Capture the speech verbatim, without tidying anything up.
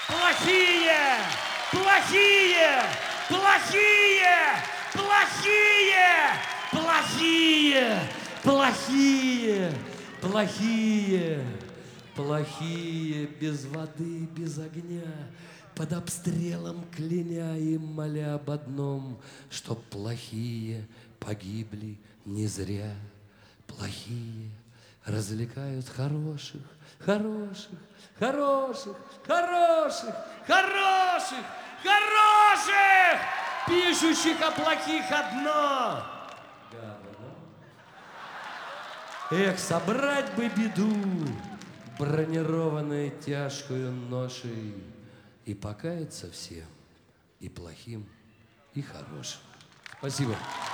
Плохие! Плохие! Плохие! Плохие! Плохие! Плохие! Плохие! Плохие! Без воды, без огня, под обстрелом кляня и моля об одном, чтоб плохие погибли не зря. Плохие развлекают хороших, хороших, хороших, хороших, хороших, хороших, пишущих о плохих одно. Эх, собрать бы беду, бронированной тяжкою ношей, и покаяться всем, и плохим, и хорошим. Спасибо.